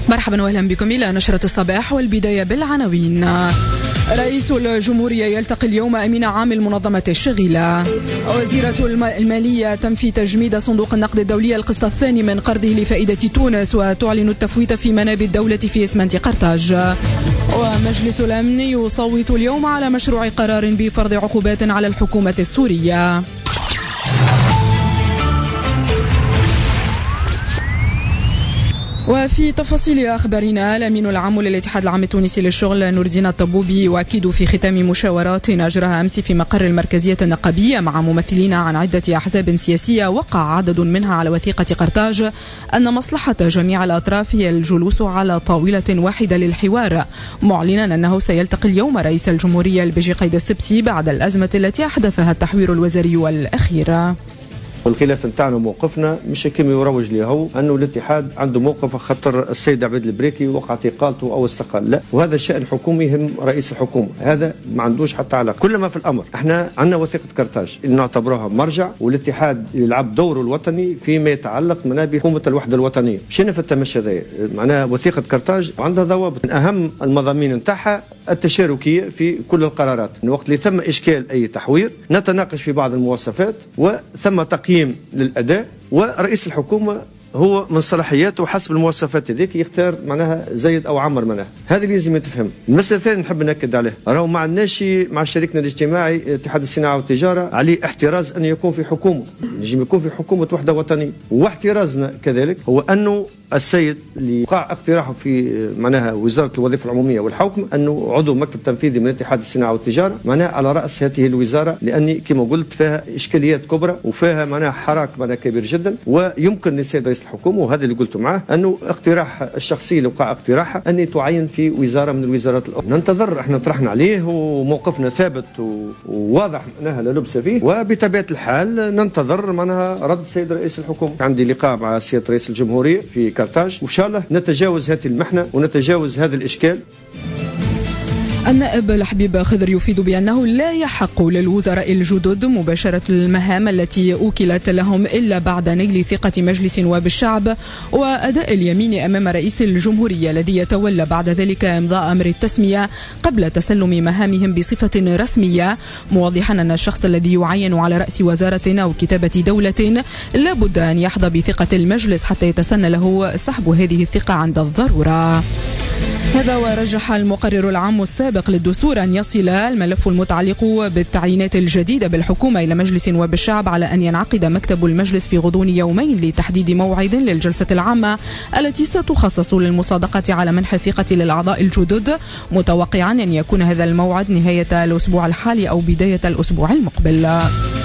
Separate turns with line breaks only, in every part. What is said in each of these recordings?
مرحبا واهلا بكم إلى نشرة الصباح، والبداية بالعناوين. رئيس الجمهورية يلتقي اليوم أمين عام المنظمة الشغيلة. وزيرة المالية تنفي تجميد صندوق النقد الدولي القسط الثاني من قرضه لفائدة تونس، وتعلن التفويت في منابت الدولة في إسمنت قرطاج. ومجلس الأمن يصوت اليوم على مشروع قرار بفرض عقوبات على الحكومة السورية. وفي تفاصيل أخبارنا، الأمين العام للاتحاد العام التونسي للشغل نور الدين الطبوبي يؤكد في ختام مشاورات أجراها أمس في مقر المركزية النقابية مع ممثلين عن عدة أحزاب سياسية وقع عدد منها على وثيقة قرطاج أن مصلحة جميع الأطراف هي الجلوس على طاولة واحدة للحوار، معلنا أنه سيلتقي اليوم رئيس الجمهورية البيجي قيد السبسي بعد الأزمة التي أحدثها التحوير الوزاري الأخير.
والخلاف نتاعنا موقفنا مش كما يروج ليه هو انه الاتحاد عنده موقف خاطر السيد عبيد البريكي وقع اعتقالته او استقال، لا، وهذا شأن حكومي يهم رئيس الحكومه، هذا ما عندوش حتى علاقه. كل ما في الامر احنا عندنا وثيقه قرطاج اللي نعتبروها مرجع، والاتحاد يلعب دوره الوطني فيما يتعلق من بحكومه الوحده الوطنيه. مشينا في التمشي هذا معناها وثيقه قرطاج عندها ضوابط، من اهم المضامين نتاعها التشاركيه في كل القرارات. وقت اللي ثم اشكال اي تحوير نتناقش في بعض المواصفات وثم تقييم للأداء، ورئيس الحكومة هو من صلاحياته حسب المواصفات هذيك يختار معناها زيد او عمر منها. هذه اللي لازم تفهم. المسألة الثانية نحب نأكد عليها، راهو ما عندناش مع شريكنا الاجتماعي اتحاد الصناعة والتجارة عليه احتراز أن يكون في حكومة، يجب يكون في حكومة وحدة وطنية، واحترازنا كذلك هو أنه السيد اللي وقع اقتراحه في معناها وزارة الوظيفة العمومية والحوكمة أنه عضو مكتب تنفيذي من اتحاد الصناعة والتجارة معناها على رأس هذه الوزارة، لأني كما قلت فيها إشكاليات كبرى وفيها معناها حراك معناها كبير جدا، ويمكن للسيد رئيس الحكومة وهذا اللي قلته معاه أنه اقتراح الشخصي اللي وقع اقتراحه أن تعين في وزارة من الوزارات الأخرى. ننتظر، احنا طرحنا عليه وموقفنا ثابت وواضح معناها لا لبس فيه، وبطبيعة الحال ننتظر معناها رد السيد رئيس الحكومة. عندي لقاء مع سيادة رئيس الجمهورية في قرطاج، وإن شاء الله نتجاوز هذه المحنة ونتجاوز هذا الإشكال.
النائب الحبيب خضر يفيد بأنه لا يحق للوزراء الجدد مباشرة المهام التي أوكلت لهم إلا بعد نيل ثقة مجلس نواب الشعب وأداء اليمين أمام رئيس الجمهورية الذي يتولى بعد ذلك إمضاء أمر التسمية قبل تسلم مهامهم بصفة رسمية، موضحا أن الشخص الذي يعين على رأس وزارة أو كتابة دولة لابد أن يحظى بثقة المجلس حتى يتسنى له سحب هذه الثقة عند الضرورة. هذا ورجح المقرر العام السابق للدستور أن يصل الملف المتعلق بالتعيينات الجديدة بالحكومة إلى مجلس نواب الشعب على أن ينعقد مكتب المجلس في غضون يومين لتحديد موعد للجلسة العامة التي ستخصص للمصادقة على منح الثقة للأعضاء الجدد، متوقعا أن يكون هذا الموعد نهاية الأسبوع الحالي أو بداية الأسبوع المقبل.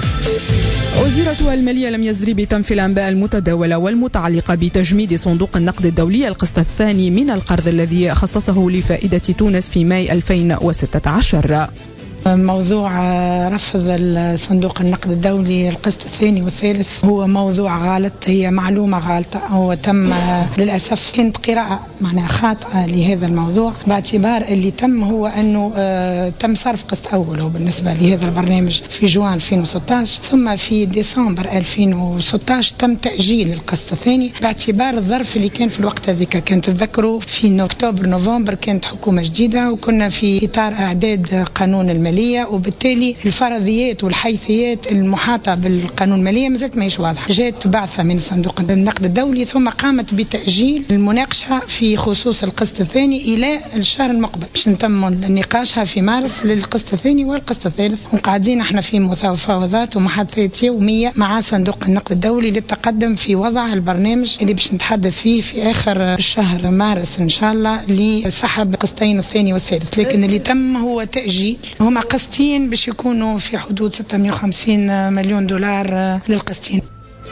وزيرة المالية لم يزر بتنفي الأنباء المتداولة والمتعلقة بتجميد صندوق النقد الدولي القسط الثاني من القرض الذي خصصه لفائدة تونس في ماي 2016.
موضوع رفض صندوق النقد الدولي القسط الثاني والثالث هو موضوع غلط، هي معلومة غلطة، هو تم للأسف كانت قراءة معناها خاطئة لهذا الموضوع، باعتبار اللي تم هو أنه تم صرف قسط أول هو بالنسبة لهذا البرنامج في جوان 2016، ثم في ديسمبر 2016 تم تأجيل القسط الثاني باعتبار الظرف اللي كان في الوقت هذيك. كانت تذكروا في أكتوبر نوفمبر كانت حكومة جديدة وكنا في إطار إعداد قانون المالية، وبالتالي الفرضيات والحيثيات المحاطة بالقانون المالية مازالت ماهيش واضحة. جاءت بعثة من صندوق النقد الدولي ثم قامت بتأجيل المناقشة في خصوص القسط الثاني إلى الشهر المقبل باش نتم نقاشها في مارس للقسط الثاني والقسط الثالث، وقاعدين احنا في مفاوضات ومحادثات يومية مع صندوق النقد الدولي للتقدم في وضع البرنامج اللي باش نتحدث فيه في آخر الشهر مارس إن شاء الله لسحب القسطين الثاني والثالث، لكن اللي تم هو تأجيل. هما قسطين باش يكونوا في حدود 650 مليون دولار للقسطين.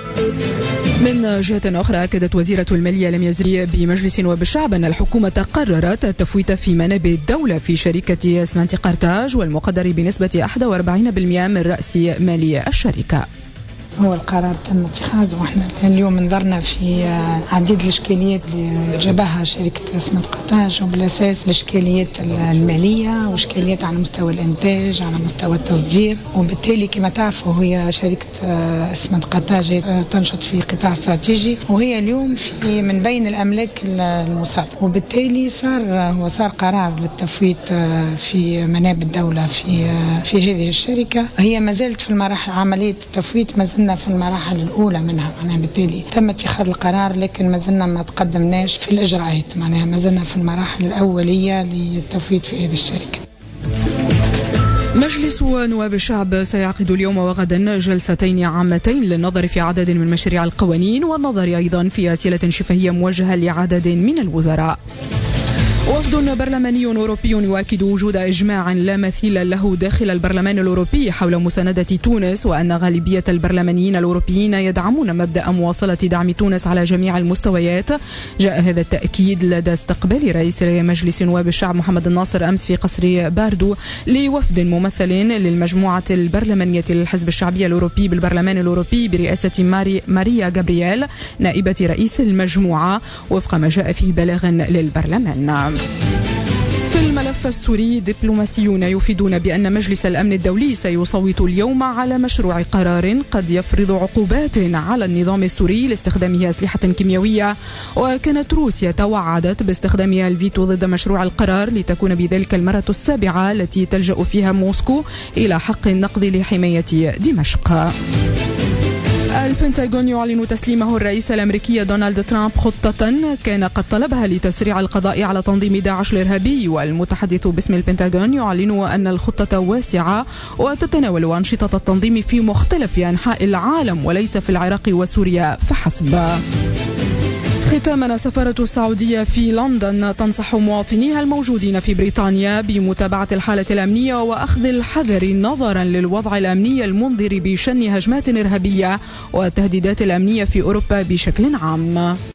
من جهة أخرى أكدت وزيرة المالية لم يزري بمجلس نواب الشعب أن الحكومة قررت التفويت في منابت الدولة في شركة إسمنت قرطاج والمقدر بنسبة 41% من رأس مالية الشركة.
هو القرار تم اتخاذه، واحنا اليوم نظرنا في عديد الاشكاليات اللي جابها شركه اسمنت قرطاج، وبالاساس الاشكاليات الماليه واشكاليات على مستوى الانتاج على مستوى التصدير. وبالتالي كما تعرفوا هي شركه اسمنت قرطاج تنشط في قطاع استراتيجي، وهي اليوم في من بين الاملاك المصادره، وبالتالي صار قرار للتفويت في منابر الدوله في هذه الشركه. هي ما زالت في المراحل، عمليه التفويت ما زلنا في المراحل الاولى منها، معناها بالتالي تم اتخاذ القرار لكن ما زلنا ما تقدمناش في الاجراءات، معناها ما زلنا في المراحل الاوليه للتفويت في هذه الشركه.
مجلس نواب الشعب سيعقد اليوم وغدا جلستين عامتين للنظر في عدد من مشاريع القوانين والنظر أيضا في أسئلة شفهية موجهة لعدد من الوزراء. وفد برلماني أوروبي يؤكد وجود إجماع لا مثيل له داخل البرلمان الأوروبي حول مساندة تونس، وأن غالبية البرلمانيين الأوروبيين يدعمون مبدأ مواصلة دعم تونس على جميع المستويات. جاء هذا التأكيد لدى استقبال رئيس مجلس نواب الشعب محمد الناصر أمس في قصر باردو لوفد ممثل للمجموعة البرلمانية للحزب الشعبي الأوروبي بالبرلمان الأوروبي برئاسة ماريا جابرييل نائبة رئيس المجموعة، وفق ما جاء في بلاغ للبرلمان. في الملف السوري، دبلوماسيون يفيدون بأن مجلس الأمن الدولي سيصوت اليوم على مشروع قرار قد يفرض عقوبات على النظام السوري لاستخدامه أسلحة كيميائية، وكانت روسيا توعدت باستخدامها الفيتو ضد مشروع القرار لتكون بذلك المرة السابعة التي تلجأ فيها موسكو إلى حق النقد لحماية دمشق. البنتاغون يعلن تسليمه الرئيس الأمريكي دونالد ترامب خطة كان قد طلبها لتسريع القضاء على تنظيم داعش الإرهابي، والمتحدث باسم البنتاغون يعلن أن الخطة واسعة وتتناول أنشطة التنظيم في مختلف أنحاء العالم وليس في العراق وسوريا فحسب. ختاما، سفارة السعودية في لندن تنصح مواطنيها الموجودين في بريطانيا بمتابعة الحالة الأمنية وأخذ الحذر نظرا للوضع الأمني المنذر بشن هجمات إرهابية والتهديدات الأمنية في أوروبا بشكل عام.